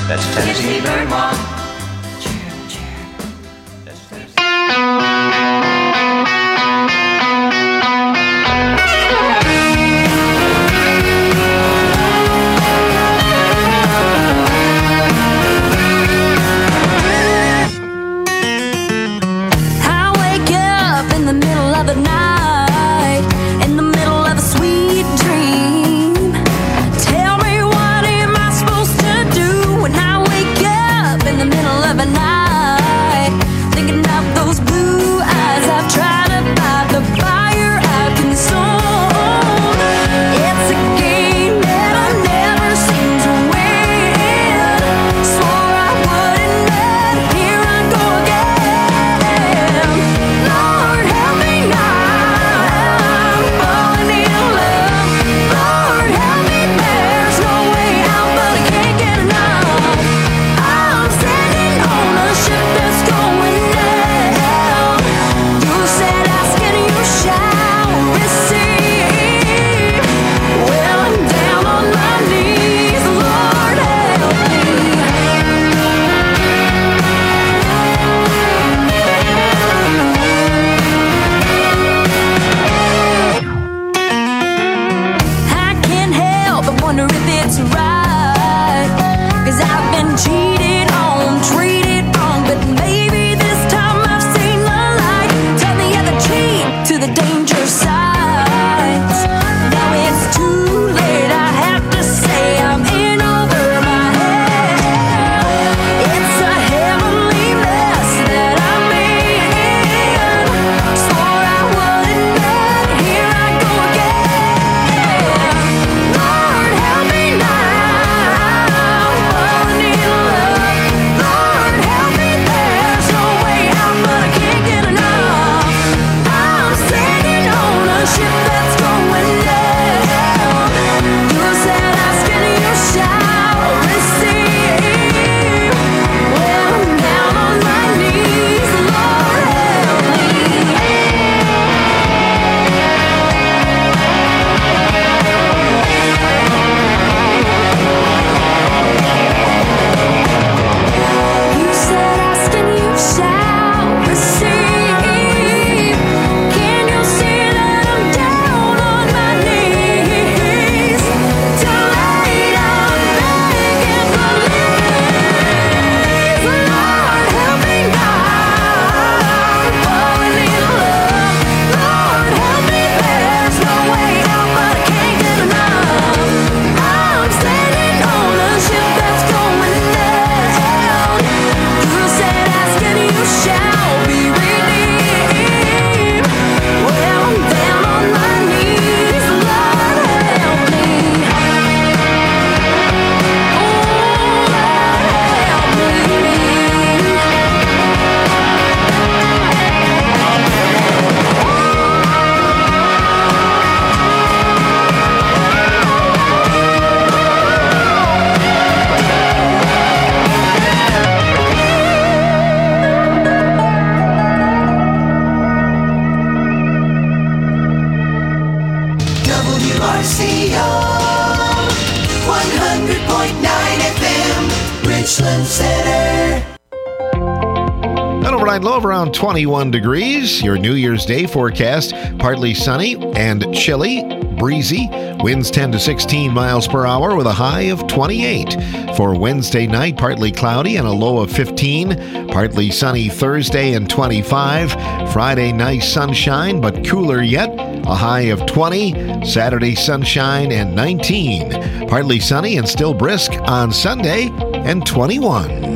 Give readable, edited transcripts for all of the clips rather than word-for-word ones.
That's Tennessee Vermont. Richland Center. An overnight low of around 21 degrees. Your New Year's Day forecast, partly sunny and chilly, breezy. Winds 10 to 16 miles per hour with a high of 28. For Wednesday night, partly cloudy and a low of 15. Partly sunny Thursday and 25. Friday, nice sunshine, but cooler yet. A high of 20. Saturday, sunshine and 19. Partly sunny and still brisk on Sunday and 21.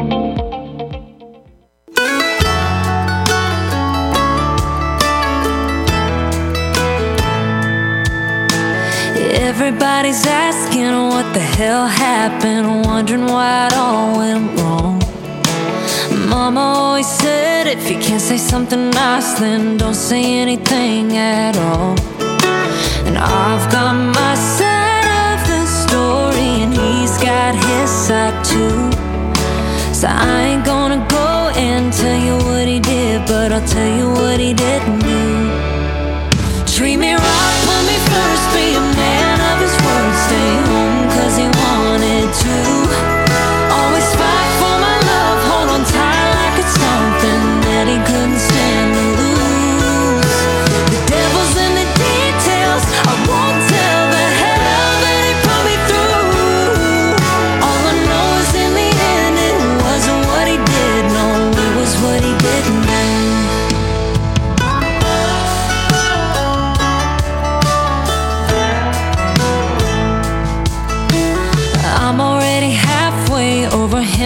Everybody's asking what the hell happened, wondering why it all went wrong. Mama always said if you can't say something nice, then don't say anything at all. And I've got my side of the story and he's got his side too. So I ain't gonna go and tell you what he did, but I'll tell you what he didn't do. Treat me right, put me first, be a man of his word. Stay home cause he wanted to.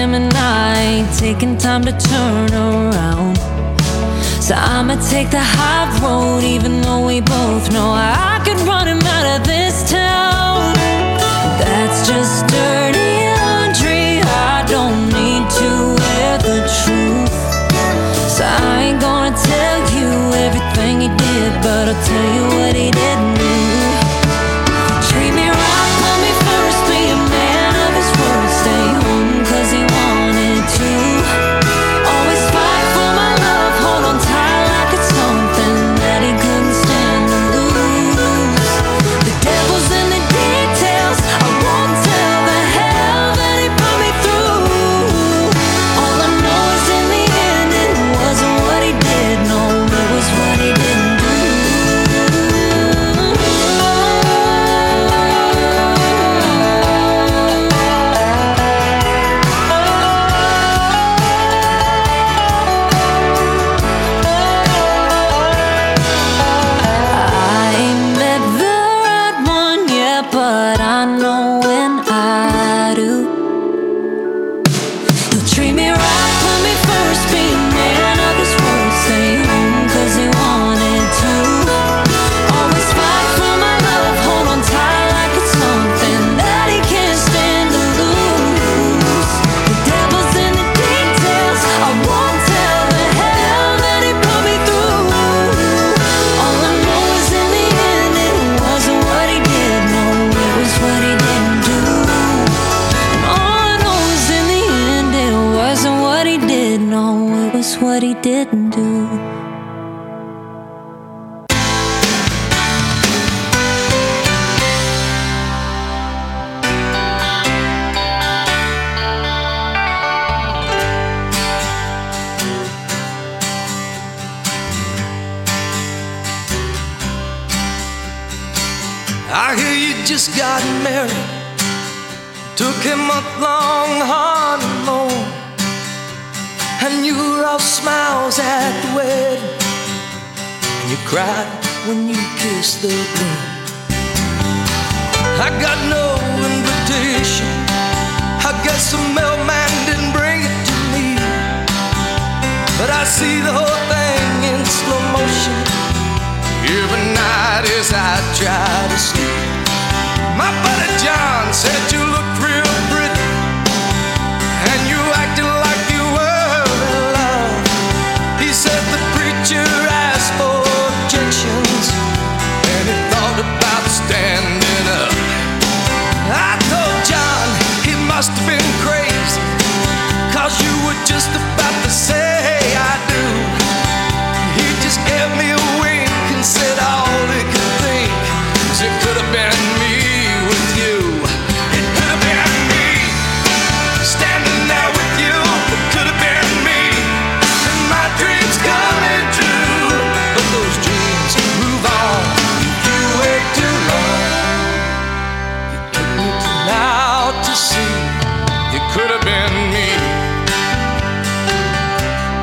him and I ain't taking time to turn around. So I'ma take the high road, even though we both know I could run him out of this town. That's just dirty laundry, I don't need to wear the truth. So I ain't gonna tell you everything he did, but I'll tell you what he didn't do. Treat me right, put me first, be a man of his word, stay home cause he wanted to. Always fight for my love, hold on tight like it's something that he couldn't stand to lose. The devil's in the details, I won't tell the hell that he put me through. All I know is in the end it wasn't what he did, no, it was what he didn't do. I ain't met the right one yet, but I know when I do. He'll treat me right, put me first, be a man of his word, stay home cause he wanted to. Always fight for my love, hold on tight like it's something that he can't stand to lose. The devil's in the details, I won't tell the hell that he put me through. All I know is in the end it wasn't what he did, no, it was what he didn't do. And all I know is in the end it wasn't what he did, no, it was what he didn't do. I hear you just got married, took a month-long honeymoon, and you were all smiles at the wedding, and you cried when you kissed the groom. I got no invitation, I guess the mailman didn't bring it to me, but I see the whole thing in slow motion every night as I try to sleep. My buddy John said you looked real pretty, and you acted like you were in love. He said the preacher asked for objections, and he thought about standing up. I told John he must have been crazy, cause you were just about to say I do. He just gave me a wink and said all he could think was it could have been me with you. It could have been me standing there with you. It could have been me, and my dreams coming true. But those dreams move on, you wait too long. You took me to now to see it could have been me.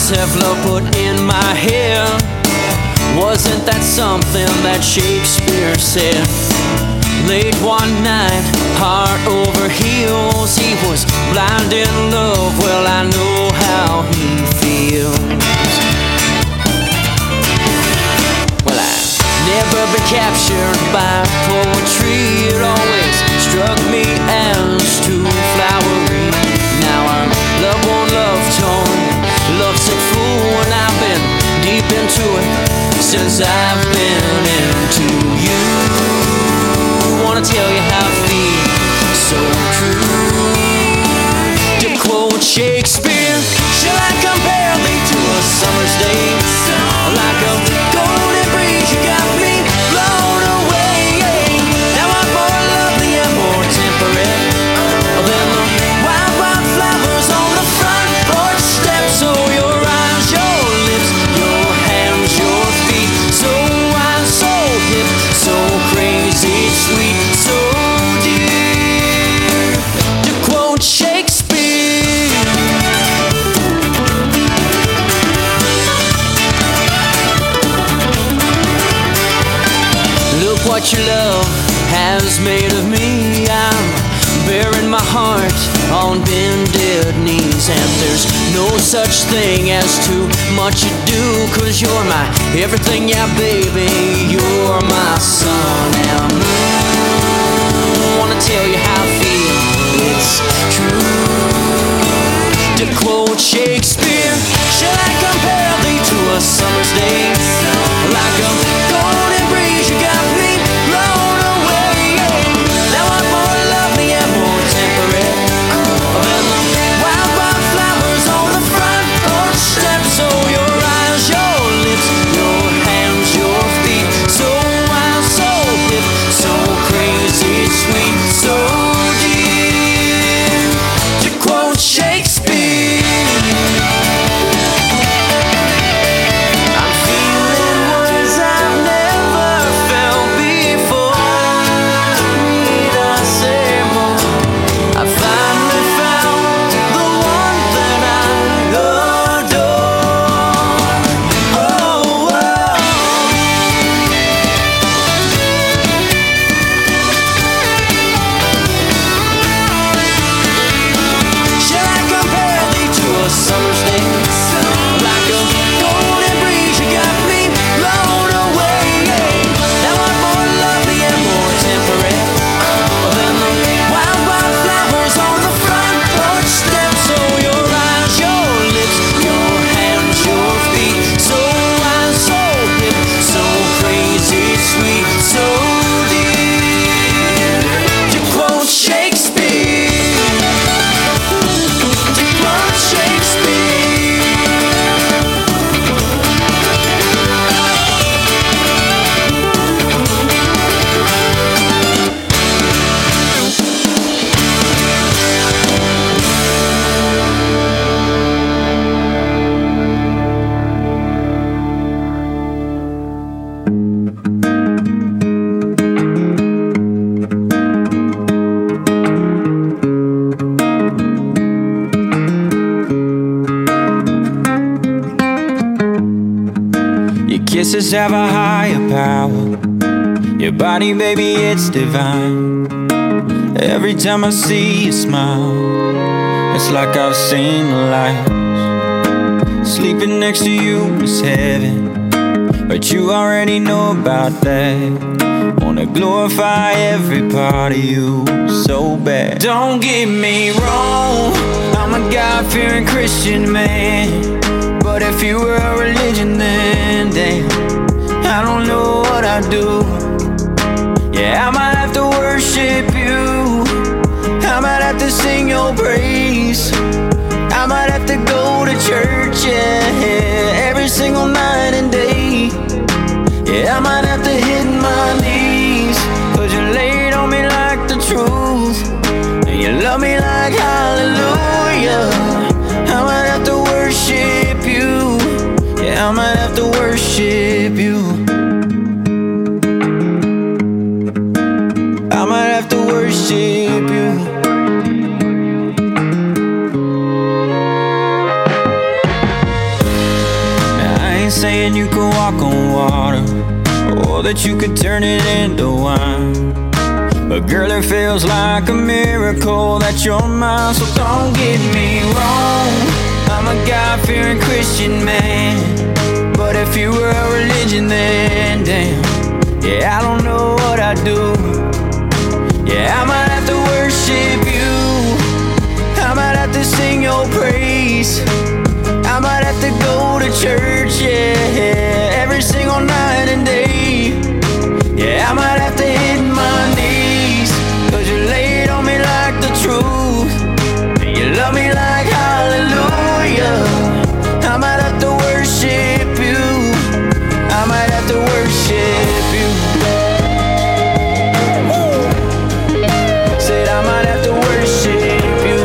Teflon put in my hair. Wasn't that something that Shakespeare said? Late one night, heart over heels, he was blind in love. Well, I know how he feels. Well, I've never been captured by poetry. It always struck me as too flowery. Now I'm love on love torn, lovesick fool, and I've been deep into it since I've been into you. Wanna tell you how I feel, so true. To quote Shakespeare, shall I compare thee to a summer's day? Like a golden breeze, you got me blown away. Now I'm more lovely and more temperate than the wild, wild flowers on the front porch steps. So your eyes, your lips, your hands, your feet, so wild, so hip, so crazy, sweet, so dear. To quote Shakespeare. Look what your love has made of me. I'm bearing my heart on bended knees, and there's no such thing as too much ado, 'cause you're my everything, yeah baby, you're my sun and moon. Wanna tell you how I feel, it's true. To quote Shakespeare, shall I compare thee to a summer's day? Like a golden breeze, you got me blown away. Now I'm more lovely and more temperate than the wild, wild flowers on the front porch steps. So your eyes, your lips, your hands, your feet, so wild, so hip, so crazy, sweet, so dear. To quote Shakespeare. I'm feeling words I've never felt before. Need I say more? I finally found the one that I adore. Oh, shall I compare thee to a summer's day? Like a golden breeze, you got me blown away. Now I'm more lovely and more temperate than the wild, wild flowers on the front porch steps. So your eyes, your lips, your hands, your feet, so wild, so hip, so crazy, sweet, so dear. To quote Shakespeare. To quote Shakespeare. Your kisses have a higher power. Your body, baby, it's divine. Every time I see you smile, it's like I've seen the light. Sleeping next to you is heaven, but you already know about that. Wanna glorify every part of you so bad. Don't get me wrong, I'm a God-fearing Christian man. But if you were a religion, then damn, I don't know what I'd do. Yeah, I might have to worship you. I might have to sing your praise. I might have to go to church, yeah, every single night and day. Yeah, I might have to hit my knees, 'cause you laid on me like the truth, and you love me like hallelujah. I might have to worship you. Yeah, I might have to worship you. I might have to worship you. that you could turn it into wine. But girl, it feels like a miracle that you're mine. So don't get me wrong, I'm a God-fearing Christian man. But if you were a religion, then damn, yeah, I don't know what I'd do. Yeah, I might have to worship you, I might have to sing your praise, I might have to go to church, yeah, every single night and day. Yeah, I might have to hit my knees, 'cause you laid on me like the truth, and you love me like hallelujah. I might have to worship you, I might have to worship you. Said I might have to worship you.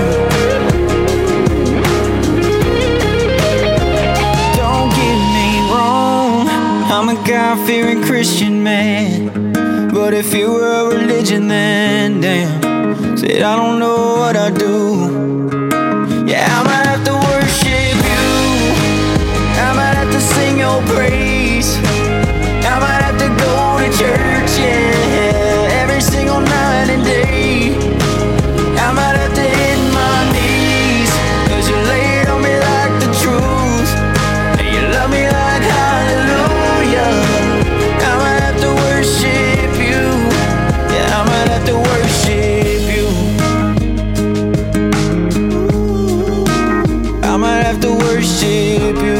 Don't get me wrong, I'm a God-fearing Christian man. But if you were a religion, then damn, said I don't know what I'd do. Yeah, I might have to worship you, I might have to sing your praise, I might have to go to church, yeah, every single night and day. I might have to hit my knees, 'cause you laid on me like the truth, and you love me like hallelujah. I might have to worship you, yeah, I might have to worship you. I might have to worship you.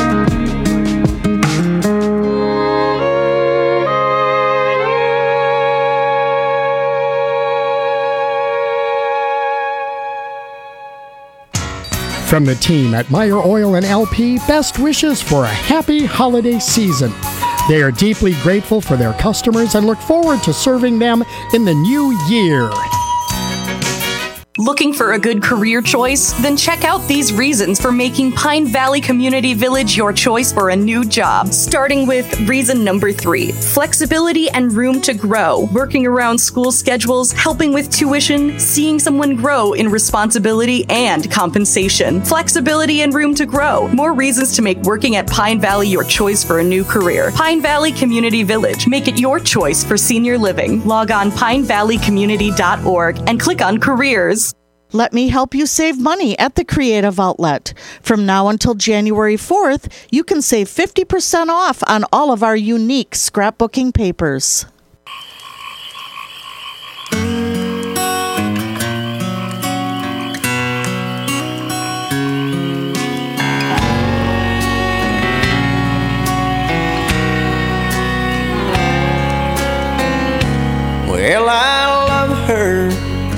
From the team at Meyer Oil and LP, best wishes for a happy holiday season. They are deeply grateful for their customers and look forward to serving them in the new year. Looking for a good career choice? Then check out these reasons for making Pine Valley Community Village your choice for a new job. Starting with reason number 3, flexibility and room to grow. Working around school schedules, helping with tuition, seeing someone grow in responsibility and compensation. Flexibility and room to grow. More reasons to make working at Pine Valley your choice for a new career. Pine Valley Community Village. Make it your choice for senior living. Log on pinevalleycommunity.org and click on careers. Let me help you save money at the Creative Outlet. From now until January 4th, you can save 50% off on all of our unique scrapbooking papers. Well, I love her,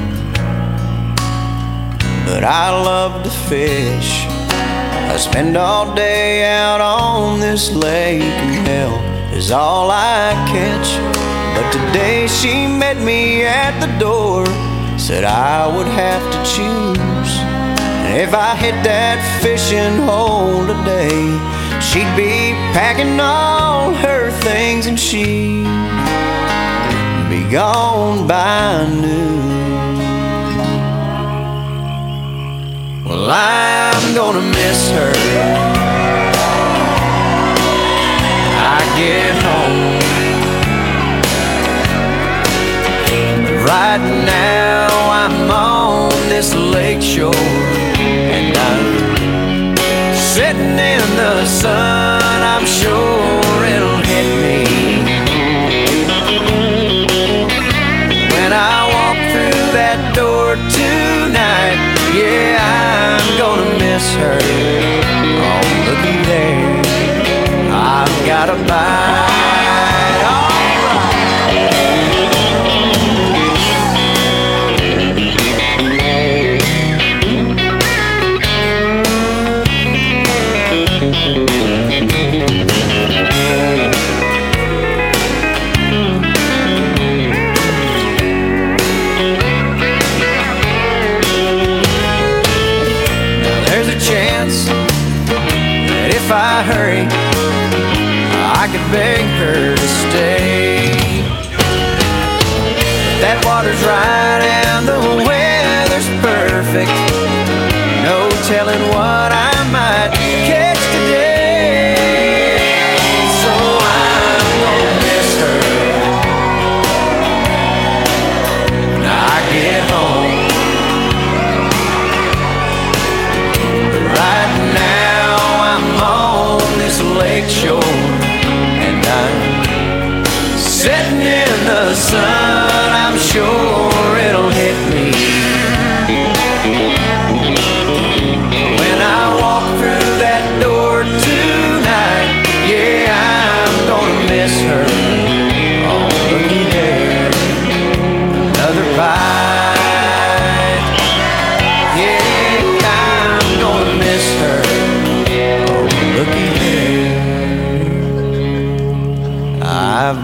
but I love to fish. I spend all day out on this lake, and hell is all I catch. But today she met me at the door, said I would have to choose. And if I hit that fishing hole today, she'd be packing all her things and she'd be gone by noon. Well, I'm gonna miss her when I get home. But right now I'm on this lake shore, and I'm sitting in the sun. I'm sure it'll hit me when I walk through that door tonight. Yeah, I'm gonna miss her. Oh, looky there, I've got a bite. Alright. If I hurry, I could beg her to stay. That water's right and the weather's perfect. No telling what I might catch today. So I'm gonna miss her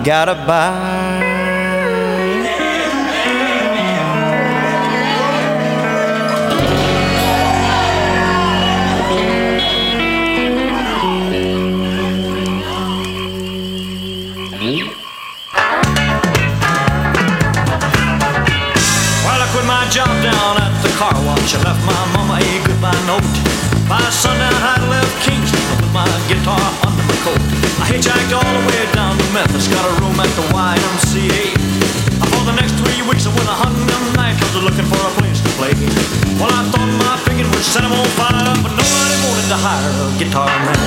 gotta buy. Job down at the car wash. I left my mama a goodbye note. By sundown I'd left Kingston with my guitar under my coat. I hitchhiked all the way down to Memphis, got a room at the YMCA. For the next 3 weeks I went hunting them nightclubs looking for a place to play. Well, I thought my picking would set them on fire, but nobody wanted to hire a guitar man.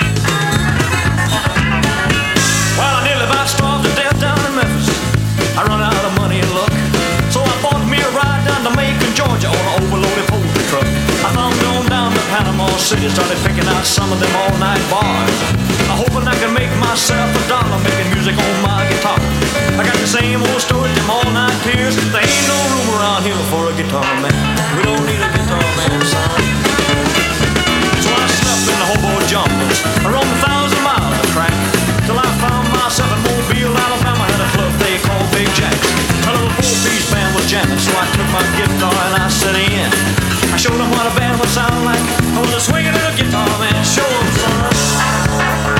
Well, I nearly about starved to death down in Memphis. I run out of money and luck, so I bought me a ride down to Macon, Georgia on an overloaded poultry truck. I thumbed on down to Panama City, started picking out some of them all-night bars. I'm hoping I can make myself $1 making music on my guitar. I got the same old story, them all-night peers. There ain't no room around here for a guitar man. We don't need a guitar man, son. So I slept in the hobo jumpers, I roamed 1,000 miles of track, till I found myself in Mobile, Alabama, had a club they called Big Jack's. A little four-piece band was jamming, so I took my guitar and I set in. I showed them what a band would sound like. I was a swinging little guitar man. Show them, son.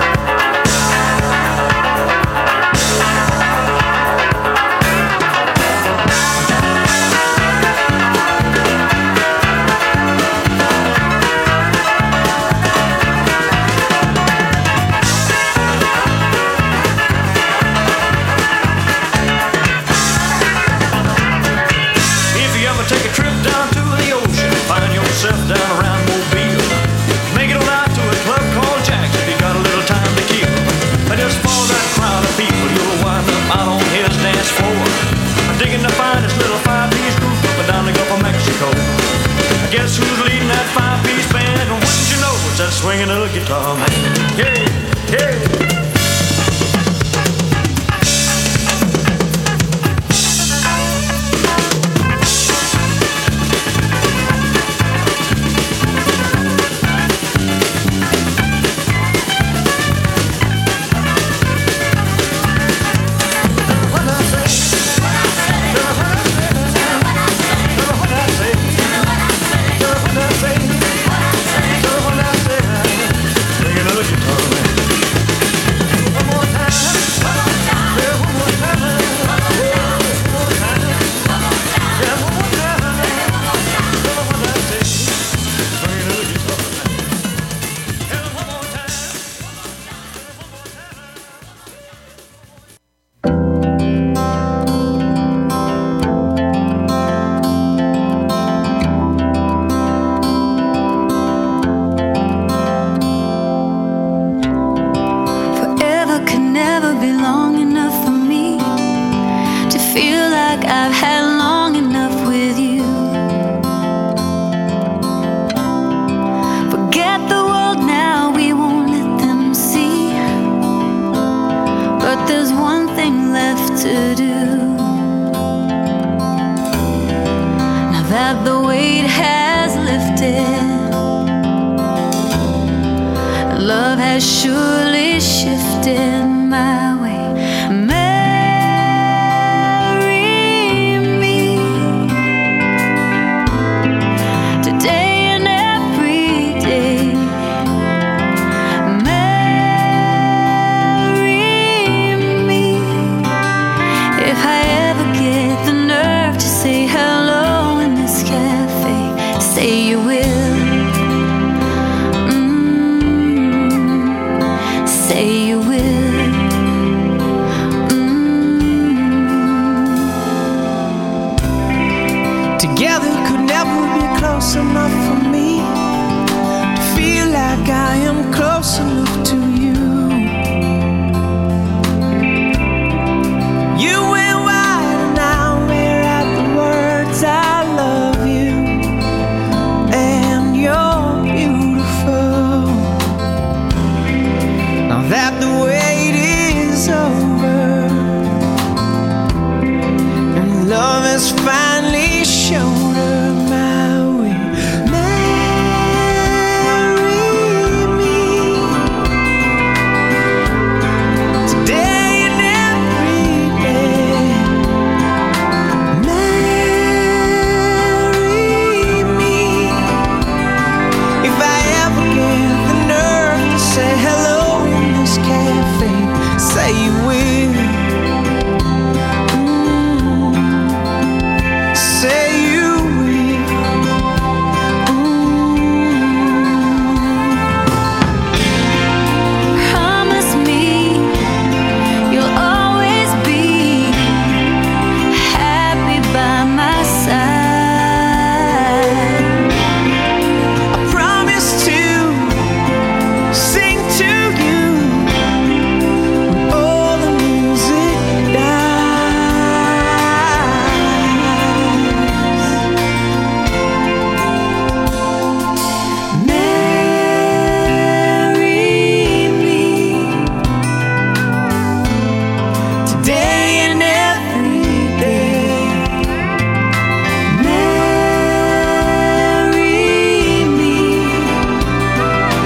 Down around Mobile, make it on out to a club called Jack's if you got a little time to kill. But just follow that crowd of people, you'll wind up out on his dance floor, digging the finest little five-piece group up and down the Gulf of Mexico. I guess who's leading that five-piece band? And wouldn't you know it's that swinging little guitar man? Yeah, yeah.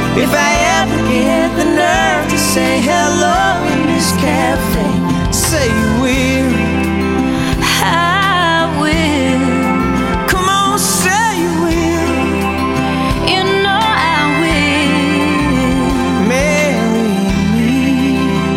If I ever get the nerve to say hello in this cafe, say you will. I will. Come on, say you will. You know I will. Marry me.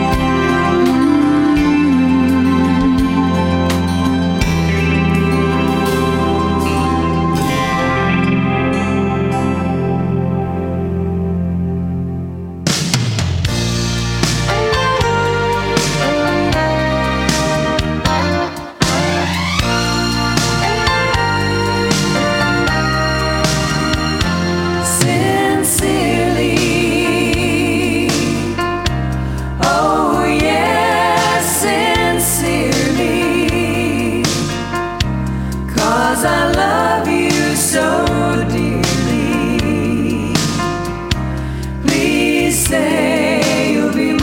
Sincerely, oh yes, sincerely, 'cause I love you so dearly. Please say you'll be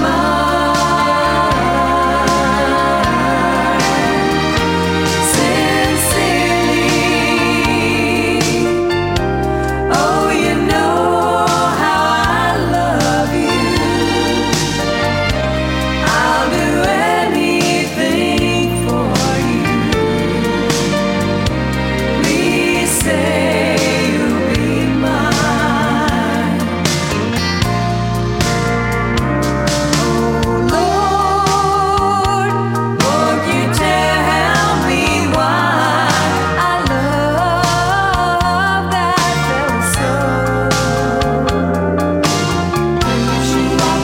mine. Sincerely, oh, you know how I love you. I'll do anything for you. Please say you'll be mine. Oh Lord, won't you tell me why I love that fella so? She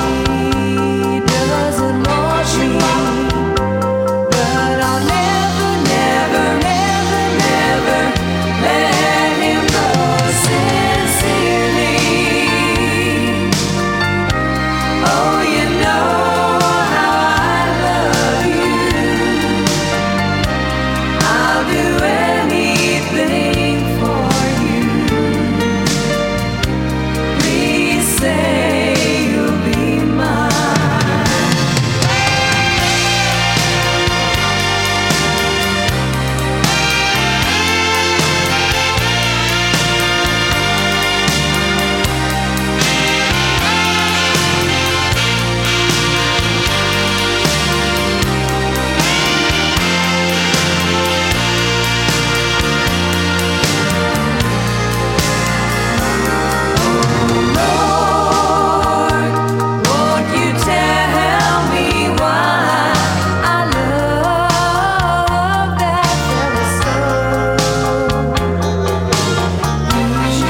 doesn't want me, but I'll never, never, never, never let him go. Sincerely, oh, you know how I love you. I'll do anything for you. Please say you'll be mine. Lord, won't you tell me why I love that fella so? He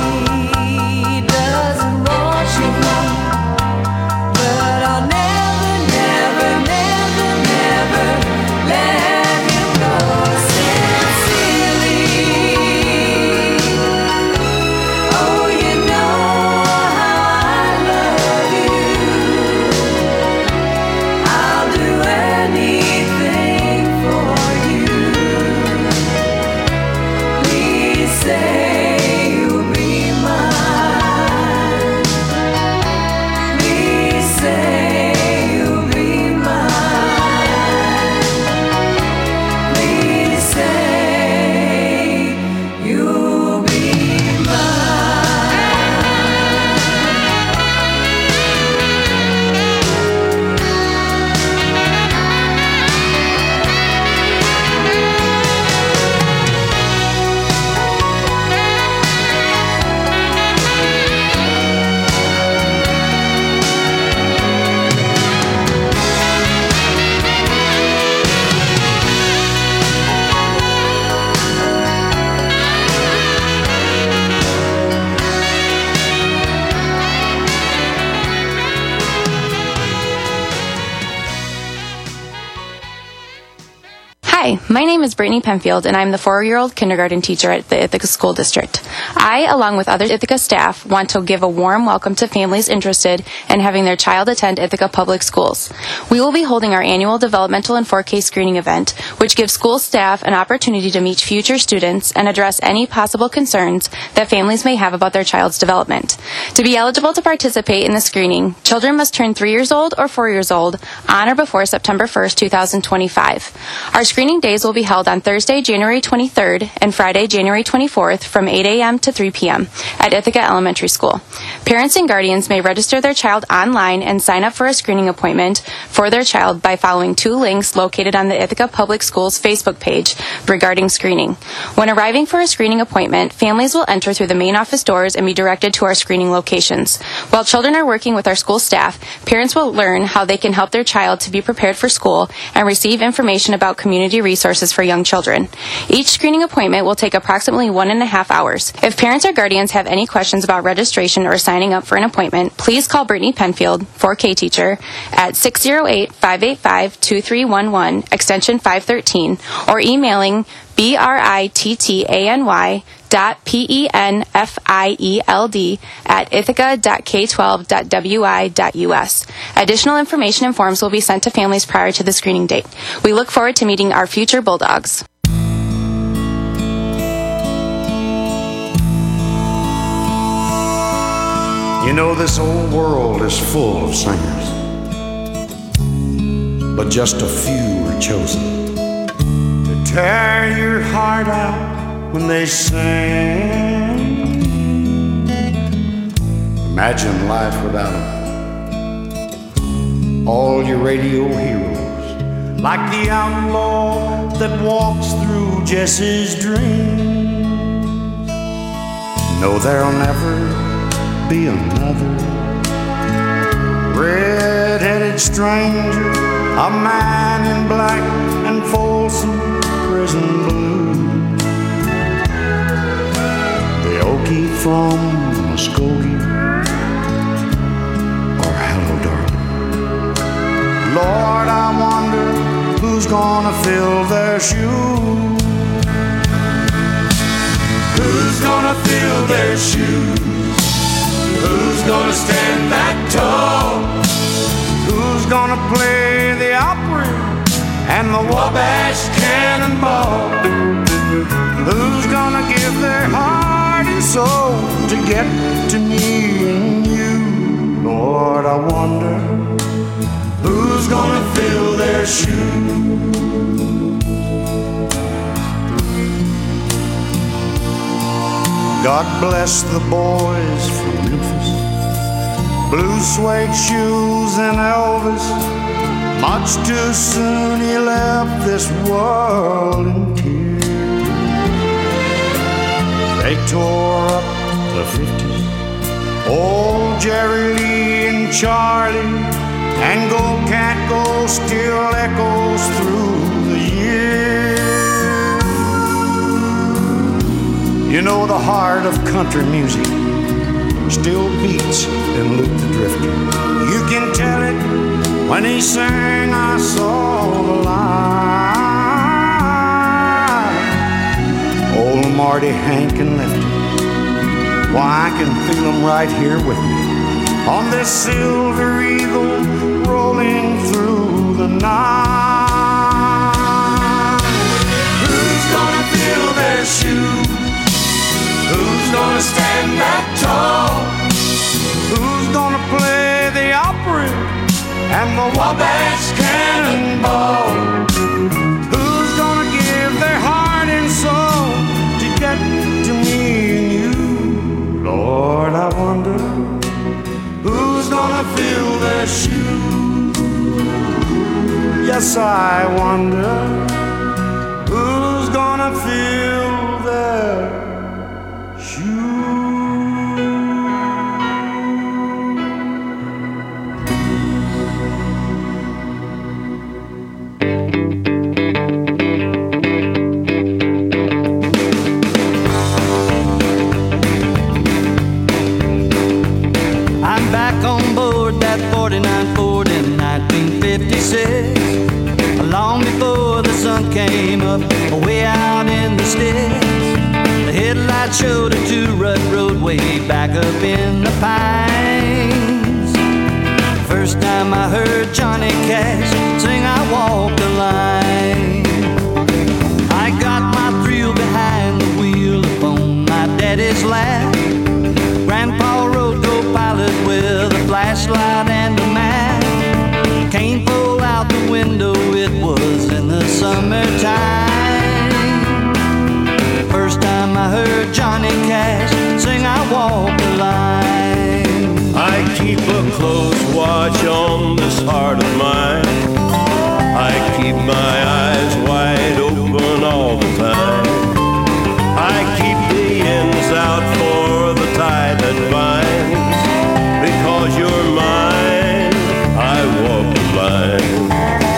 doesn't want you, but I'll never, never, never, never let him go. Sincerely, oh, you know how I love you. I'll do anything for you. Please say you'll be mine. Please say you'll be mine. Please say you'll be Hi, my name is Brittany Penfield, and I'm the 4-year-old kindergarten teacher at the Ithaca School District. I, along with other Ithaca staff, want to give a warm welcome to families interested in having their child attend Ithaca Public Schools. We will be holding our annual developmental and 4K screening event, which gives school staff an opportunity to meet future students and address any possible concerns that families may have about their child's development. To be eligible to participate in the screening, children must turn 3 years old or 4 years old on or before September 1st, 2025. Our screening days will will be held on Thursday, January 23rd and Friday, January 24th from 8 a.m. to 3 p.m. at Ithaca Elementary School. Parents and guardians may register their child online and sign up for a screening appointment for their child by following 2 links located on the Ithaca Public Schools Facebook page regarding screening. When arriving for a screening appointment, families will enter through the main office doors and be directed to our screening locations. While children are working with our school staff, parents will learn how they can help their child to be prepared for school and receive information about community resources for young children. Each screening appointment will take approximately 1.5 hours. If parents or guardians have any questions about registration or signing up for an appointment, please call Brittany Penfield, 4K teacher, at 608-585-2311, extension 513, or emailing brittany.penfield@ithaca.k12.wi.us. Additional information and forms will be sent to families prior to the screening date. We look forward to meeting our future Bulldogs. You know, this old world is full of singers, but just a few are chosen to tear your heart out when they sing. Imagine life without them. All your radio heroes, like the outlaw that walks through Jesse's dreams. No, there'll never be another red-headed stranger, a man in black and Folsom prison blue, the Okie from Muskogee, or hello darling. Lord, I wonder who's gonna fill their shoes. Who's gonna fill their shoes? Who's gonna stand that tall? Who's gonna play the Opry and the Wabash Cannonball? Who's gonna give their heart and soul to get to me and you? Lord, I wonder who's gonna fill their shoes. God bless the boys from Memphis, blue suede shoes and Elvis. Much too soon he left this world in tears. They tore up the 50s, old Jerry Lee and Charlie, and Go Cat Go still echoes through the years. You know, the heart of country music still beats in Luke the Drifter. You can tell it when he sang I Saw the Light. Old Marty, Hank, and Lefty, why, I can feel them right here with me on this silver eagle rolling through the night. Who's gonna fill their shoes? Who's gonna stand that tall? Who's gonna play the Opry and the Wabash Cannonball? Who's gonna give their heart and soul to get to me and you? Lord, I wonder who's gonna fill their shoes. Yes, I wonder who's gonna fill their I'm back on board that 49 Ford in 1956, long before the sun came up, way out in the sticks. The headlights showed a two-rut roadway back up in the pines. First time I heard Johnny Cash sing I Walk the Line. I got my thrill behind the wheel upon my daddy's lap. Grandpa rode co-pilot with a flashlight and a map. Can't pull out the window, it was in the summertime. I heard Johnny Cash sing I Walk the Line. I keep a close watch on this heart of mine. I keep my eyes wide open all the time. I keep the ends out for the tide that binds. Because you're mine, I walk the line.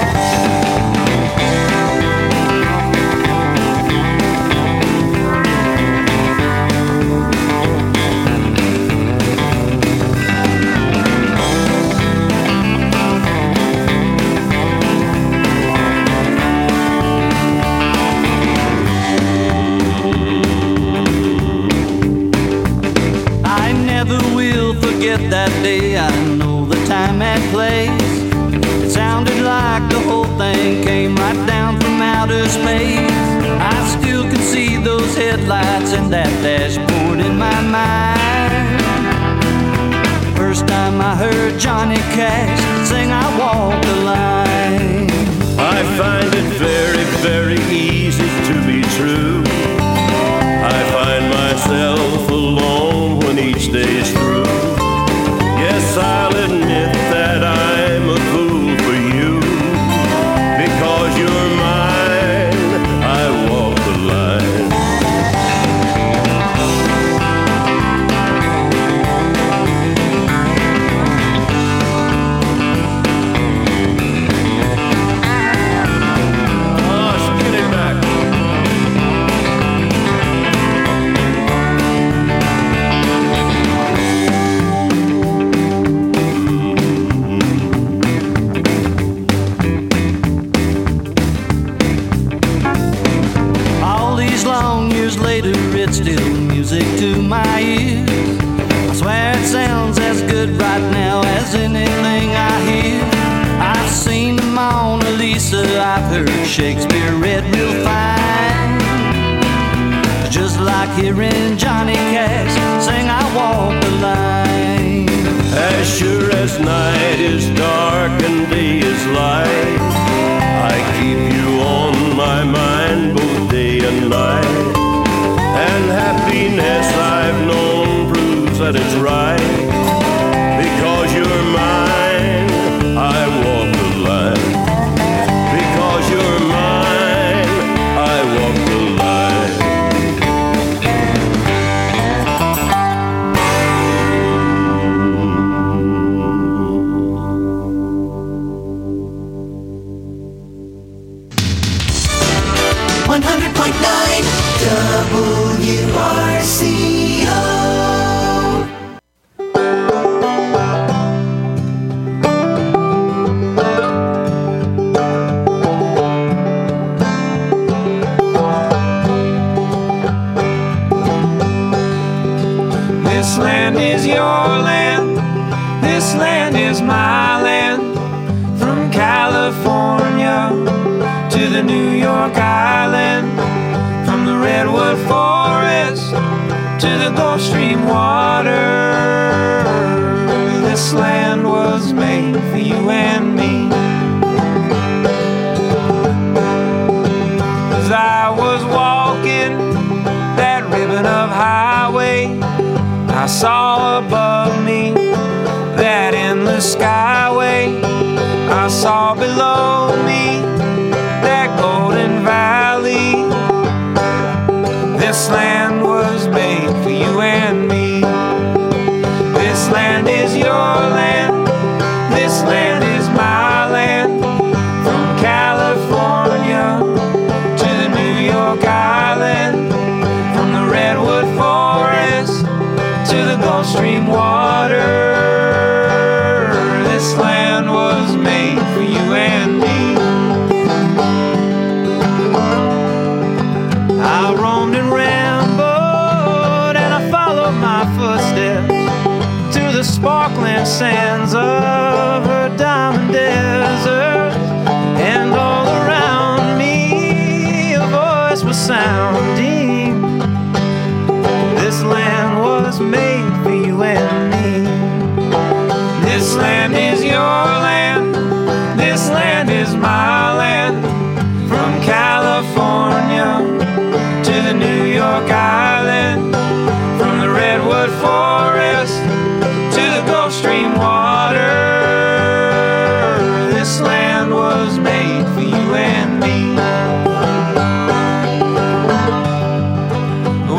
That day I know the time and place. It sounded like the whole thing came right down from outer space. I still can see those headlights and that dashboard in my mind. First time I heard Johnny Cash sing I Walk the Line. I find it very, very easy to be true. I find myself alone when each day's through. Yes, I'll admit that I'm a fool for you. Because you're mine, I walk the line. Oh, spin it back. Later, it's still music to my ears. I swear it sounds as good right now as anything I hear. I've seen the Mona Lisa, I've heard Shakespeare read real fine. Just like hearing Johnny Cash sing I Walk the Line. As sure as night is dark and day is light, I keep you on my mind both day and night. And happiness I've known proves that it's right. Because you're mine, I walk the line. Because you're mine, I walk the line. This land is your land, this land is my land. From California to the New York Island, from the redwood forest to the Gulf Stream water. This land was made for you and me. As I was walking that ribbon of highway, I saw above me that endless skyway. I saw below me that golden valley. This land was made for you and me. This land is your land, this land is my land. From California to the New York Island, from the redwood forest to the Gulf Stream water. This land was made for you and me. I roamed and rambled and I followed my footsteps to the sparkling sands of her diamond desert. And all around me a voice was sounding. This land was made for you and me.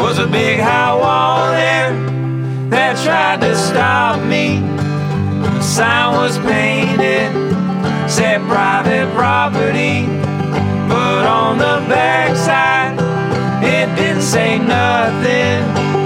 was a big high wall there that tried to stop me. The sign was painted, said private property, but on the backside it didn't say nothing.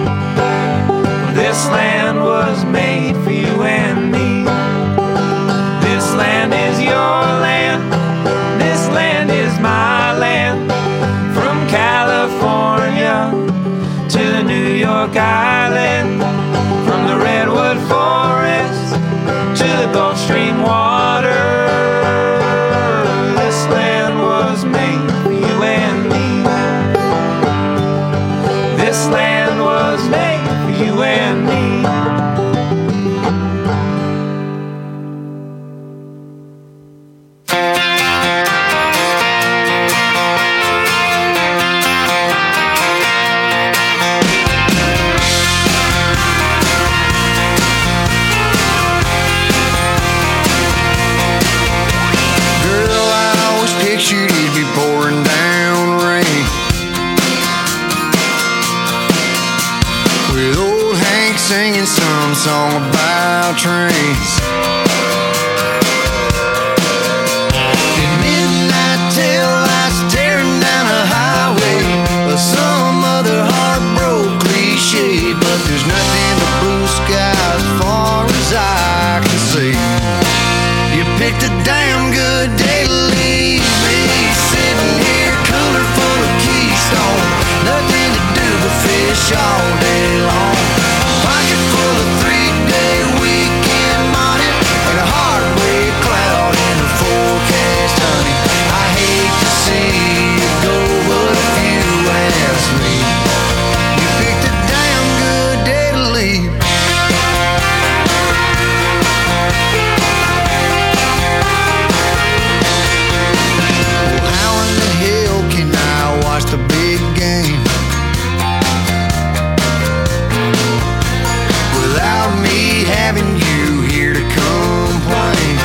This land was made for you and me. This land is your land, this land is my land. From California to the New York Island, from the redwood forest to the Gulf Stream water. This land was made for you and me. This land was made for you and me. Singing some song about trains. At midnight tail lights tearing down a highway, or some other heartbroken cliche. But there's nothing but blue sky as far as I can see. You picked a damn good day to leave me, sitting here cooler full of Keystone. Nothing to do but fish all day long. Pocket full of 3-day weekend money and a heartbreak cloud in the forecast, honey. I hate to see you go, but if you ask me, you picked a damn good day to leave. Well, how in the hell can I watch the big game without me having you here to complain?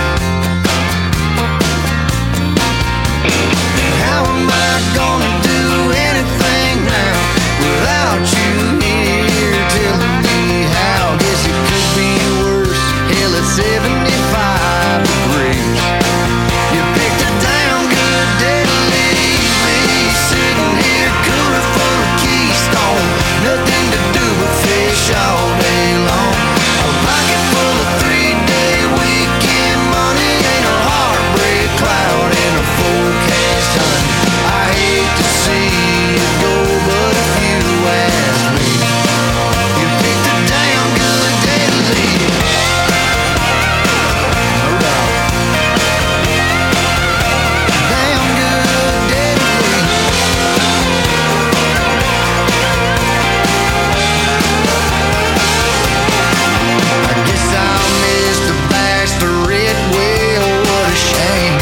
How am I gonna do anything now without you here telling me how? Guess it could be worse. Hell, it's 75 degrees. You picked a damn good day to leave me, sitting here cooler full of Keystone. Nothing to do but fish all day long. A pocket full of 3-day weekend money ain't a heartbreak cloud in a forecast, honey. I hate to see you go, but if you ask me, you picked a damn good day to leave. No doubt. Damn good day to leave. I guess I'll miss the bachelorette. Well, what a shame.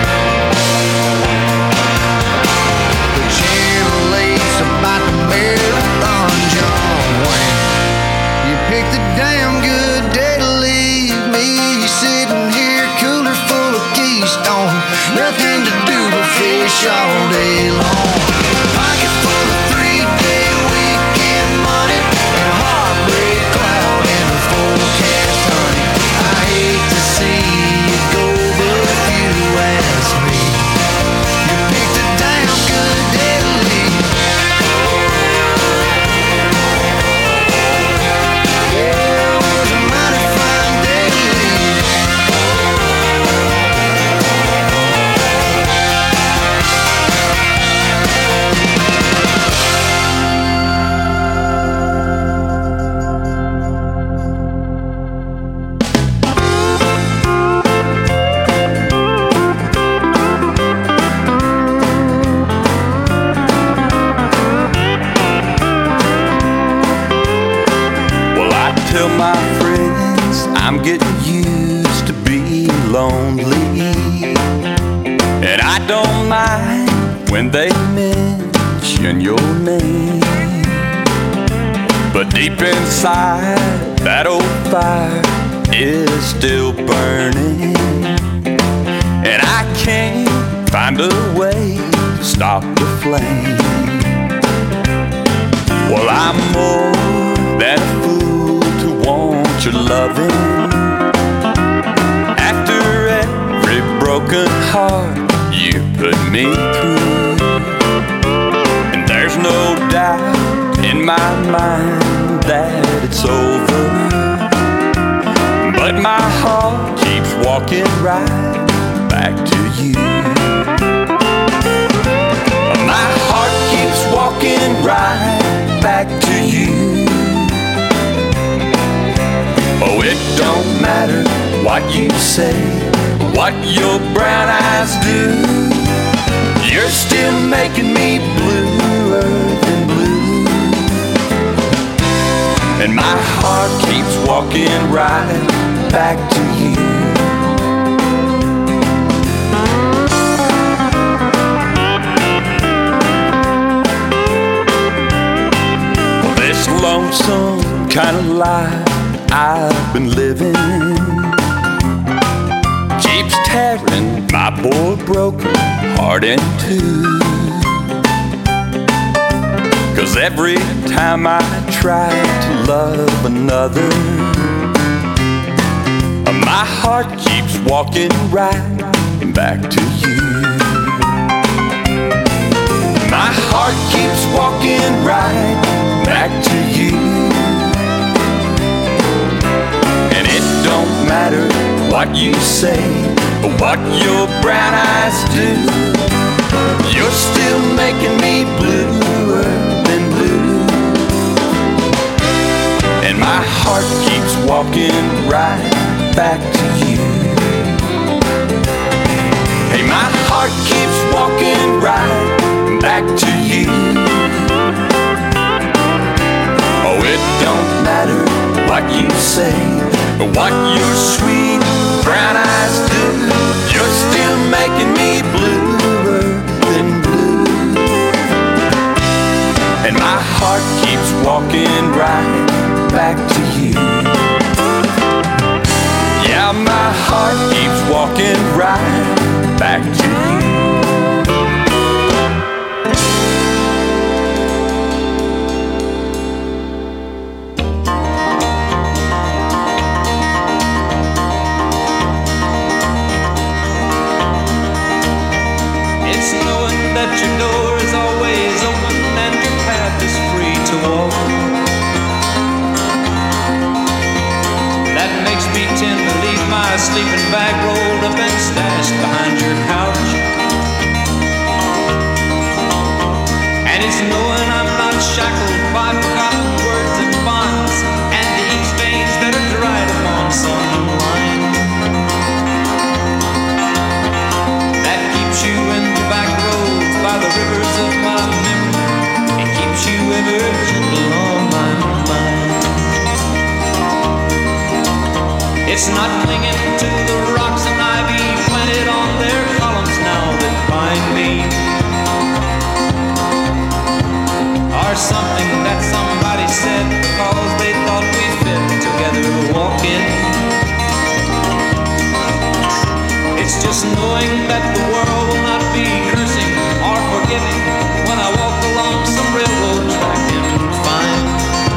The Channel 8's about to marathon John Wayne. You picked a damn good day to leave me, sitting here cooler full of Keystone. Nothing to do but fish all day long. Pocket full of 3-day weekend money and a heartbreak cloud in the forecast, honey. I hate to see you go, but if you ask me, you picked a damn good day to leave. Yeah, it was a mighty fine day to leave. Well, I tell my friends I'm getting used to being lonely, and I don't mind when they mention your name. But deep inside, that old fire is still burning, and I can't find a way to stop the flame. Well, I'm more than a fool to want your loving. After every broken heart you put me through, and there's no doubt in my mind that it's over, but my heart keeps walking right back to you. My heart keeps walking right back to you. Oh, it don't matter what you say, what your brown eyes do, you're still making me bluer than blue. And my heart keeps walking right back to you. Well, this lonesome kind of life I've been living keeps tearing my poor broken heart in two. 'Cause every time I try to love another, my heart keeps walking right back to you. My heart keeps walking right back to you. And it don't matter what you say or what your brown eyes do, you're still making me bluer than blue. And my heart keeps walking right back to you. Hey, my heart keeps walking right back to you. Oh, it don't matter what you say or what your sweet brown eyes do, you're still making me bluer than blue. And my heart keeps walking right back to you. Yeah, my heart keeps walking right back to you. It's knowing that your door is always open and your path is free to walk. That makes me tend to leave my sleeping bag rolled up and stashed behind your couch. And it's knowing I'm not shackled by forgotten words and bonds and the ink stains that are dried upon some line. That keeps you in the back roads by the rivers of my memory. It keeps you ever gentle on my mind. It's not clinging to the rocks and ivy planted on their columns now that bind me, or something that somebody said because they thought we fit together walking. It's just knowing that the world will not be cursing or forgiving when I walk along some railroad track and find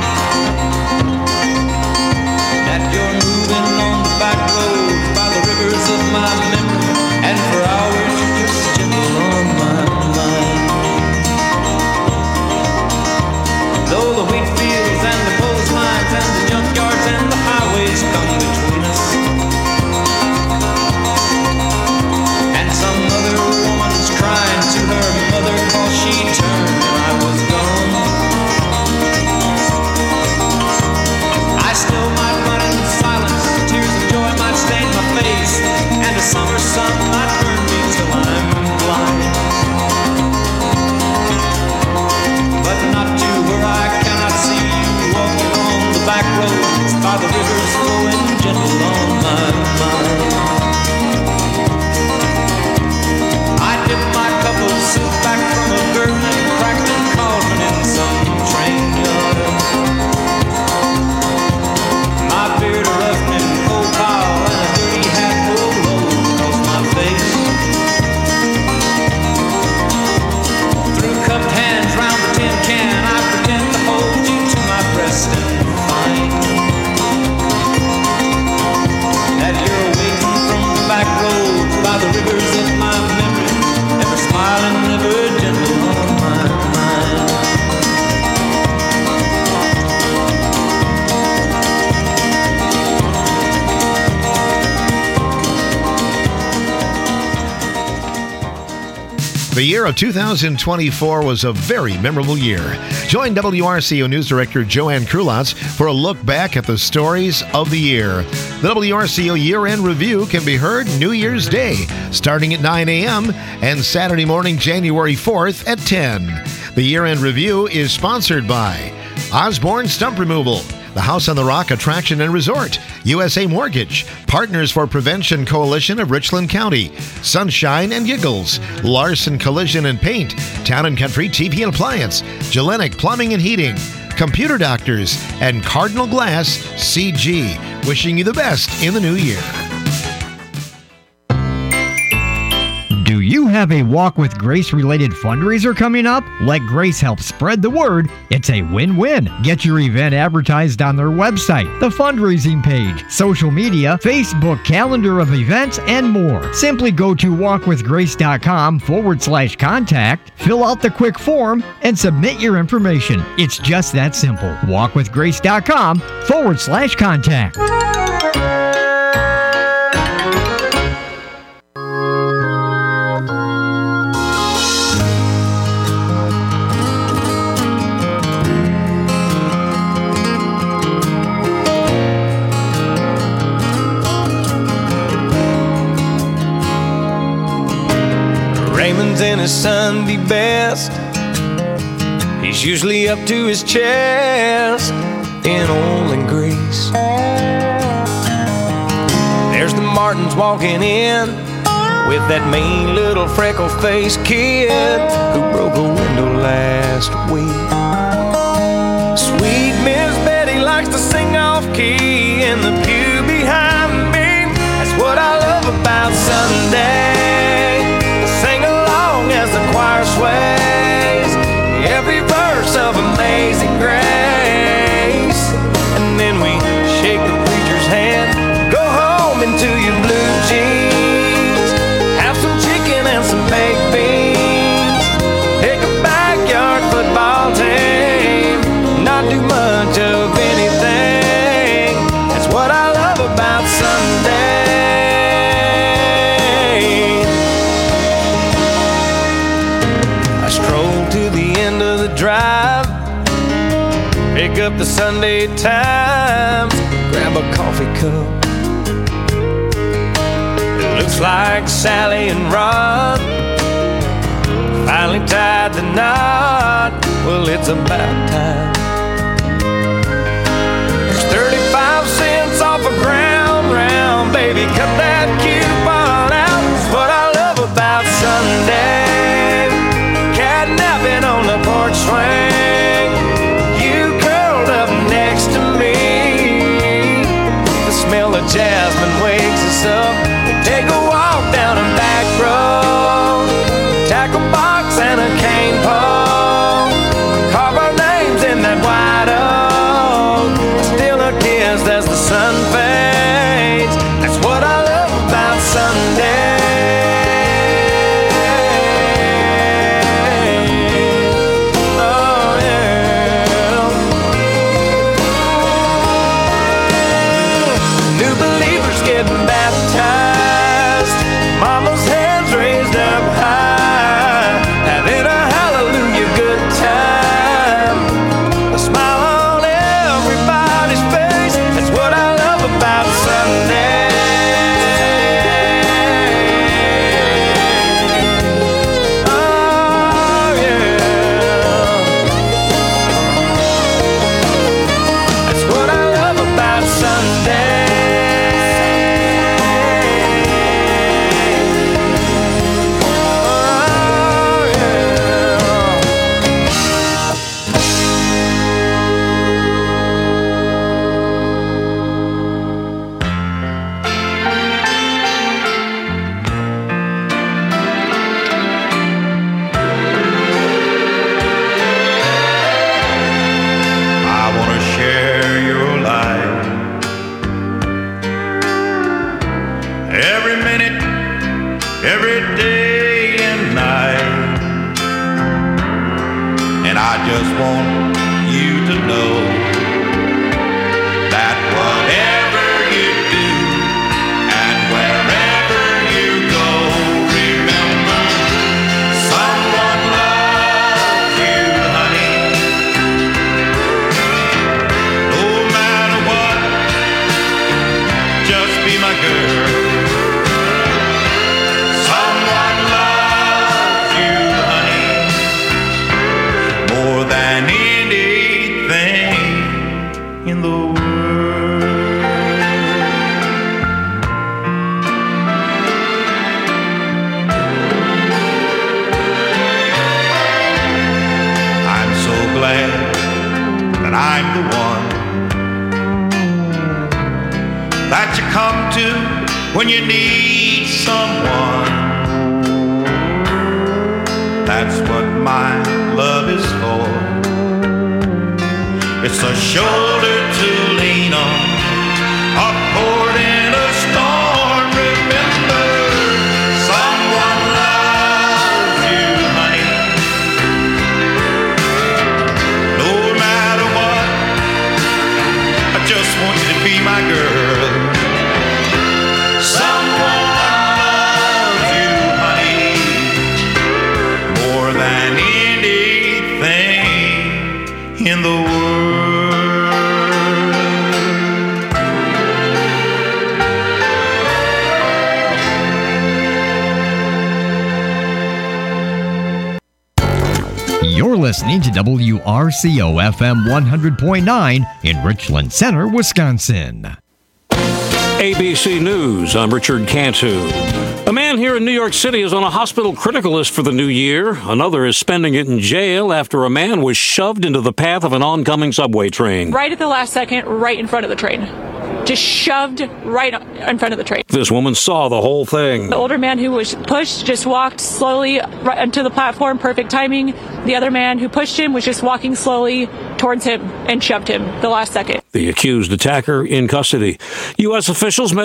that you're moving on the back roads by the rivers of my memory, and for hours you're just gentle on my mind. Though the wheat fields and the clotheslines and the junkyards and the highways come between us, and some other The year of 2024 was a very memorable year. Join WRCO News Director Joanne Krulotz for a look back at the stories of the year. The WRCO Year-End Review can be heard New Year's Day, starting at 9 a.m. and Saturday morning, January 4th at 10. The Year-End Review is sponsored by Osborne Stump Removal, the House on the Rock Attraction and Resort, USA Mortgage, Partners for Prevention Coalition of Richland County, Sunshine and Giggles, Larson Collision and Paint, Town and Country TV and Appliance, Gellenic Plumbing and Heating, Computer Doctors, and Cardinal Glass CG. Wishing you the best in the new year. Do you have a Walk with Grace related fundraiser coming up? Let Grace help spread the word. It's a win-win. Get your event advertised on their website, the fundraising page, social media, Facebook calendar of events, and more. Simply go to walkwithgrace.com/contact, fill out the quick form, and submit your information. It's just that simple. walkwithgrace.com/contact. Raymond's in his Sunday best. He's usually up to his chest in oil and grease. There's the Martins walking in with that mean little freckle-faced kid who broke a window last week. Sweet Miss Betty likes to sing off-key in the pew behind me. That's what I love about Sunday. Sing along as the choir sways every verse of Amazing Grace. And then we shake the preacher's hand, go home into your blue jeans, have some chicken and some baked beans, pick a backyard football team, not do much of anything. That's what I love about Sunday. I stroll to the end of the drive, pick up the Sunday Times, grab a coffee cup. It looks like Sally and Rod finally tied the knot. Well, it's about time. There's 35 cents off a ground round, baby, cut that coupon out. That's what I love about Sunday. Catnapping on the porch swing, you curled up next to me. The smell of jasmine wakes us up. We take a walk down a back road, tackle box and a cane pole, carve our names in that my girl. Someone loves you, honey, more than anything in the world. I'm so glad that I'm the one that you come to when you need someone. That's what my love is for. It's a shoulder to lean on, a port in a storm. Remember, someone loves you, honey. No matter what, I just want you to be my girl. Someone loves you, honey, more than anything in the world. You're listening to WRCO FM 100.9 in Richland Center, Wisconsin. ABC News, I'm Richard Cantu. A man here in New York City is on a hospital critical list for the new year. Another is spending it in jail after a man was shoved into the path of an oncoming subway train. Right at the last second, right in front of the train. Just shoved right in front of the train. This woman saw the whole thing. The older man who was pushed just walked slowly right onto the platform, perfect timing. The other man who pushed him was just walking slowly towards him and shoved him the last second. The accused attacker in custody. U.S. officials met